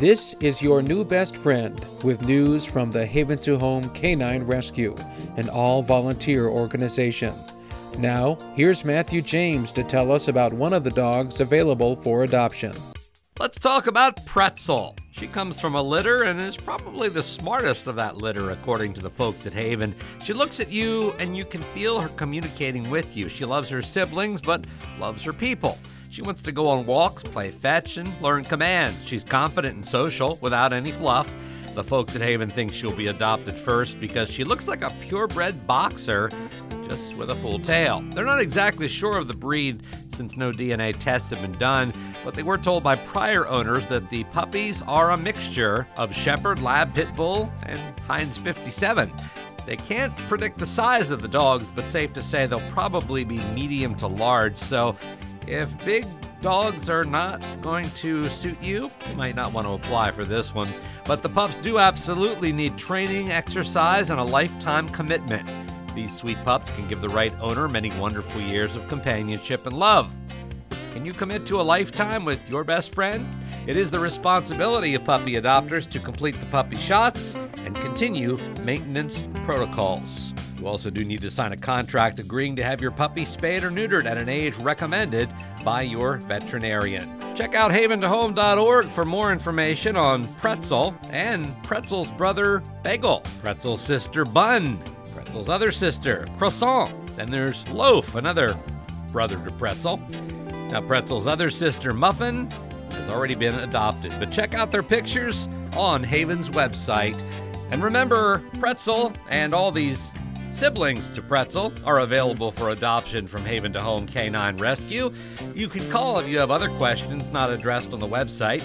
This is your new best friend with news from the Haven to Home Canine Rescue, an all-volunteer organization. Now, here's Matthew James to tell us about one of the dogs available for adoption. Let's talk about Pretzel. She comes from a litter and is probably the smartest of that litter, according to the folks at Haven. She looks at you and you can feel her communicating with you. She loves her siblings, but loves her people. She wants to go on walks, play fetch, and learn commands. She's confident and social without any fluff. The folks at Haven think she'll be adopted first because she looks like a purebred boxer, just with a full tail. They're not exactly sure of the breed since no DNA tests have been done, but they were told by prior owners that the puppies are a mixture of Shepherd, Lab, Pit Bull, and Heinz 57. They can't predict the size of the dogs, but safe to say they'll probably be medium to large, so if big dogs are not going to suit you, you might not want to apply for this one. But the pups do absolutely need training, exercise, and a lifetime commitment. These sweet pups can give the right owner many wonderful years of companionship and love. Can you commit to a lifetime with your best friend? It is the responsibility of puppy adopters to complete the puppy shots and continue maintenance protocols. You also do need to sign a contract agreeing to have your puppy spayed or neutered at an age recommended by your veterinarian. Check out haventohome.org for more information on Pretzel and Pretzel's brother, Bagel, Pretzel's sister, Bun, Pretzel's other sister, Croissant. Then there's Loaf, another brother to Pretzel. Now, Pretzel's other sister, Muffin, has already been adopted, but check out their pictures on Haven's website. And remember, Pretzel and all these siblings to Pretzel are available for adoption from Haven to Home Canine Rescue. You can call if you have other questions not addressed on the website,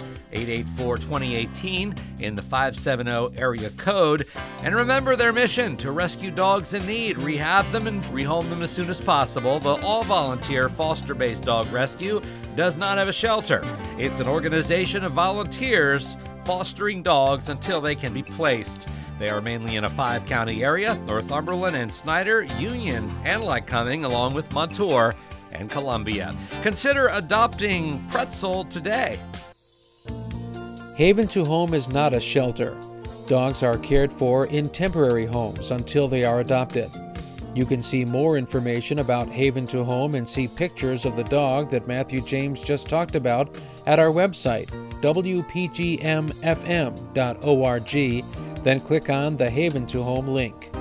884-2018 in the 570 area code. And remember their mission to rescue dogs in need, rehab them, and rehome them as soon as possible. The all-volunteer foster-based dog rescue does not have a shelter. It's an organization of volunteers fostering dogs until they can be placed. They are mainly in a 5-county area: Northumberland and Snyder, Union and Lycoming, along with Montour and Columbia. Consider adopting Pretzel today. Haven to Home is not a shelter. Dogs are cared for in temporary homes until they are adopted. You can see more information about Haven to Home and see pictures of the dog that Matthew James just talked about at our website, wpgmfm.org. Then click on the Haven to Home link.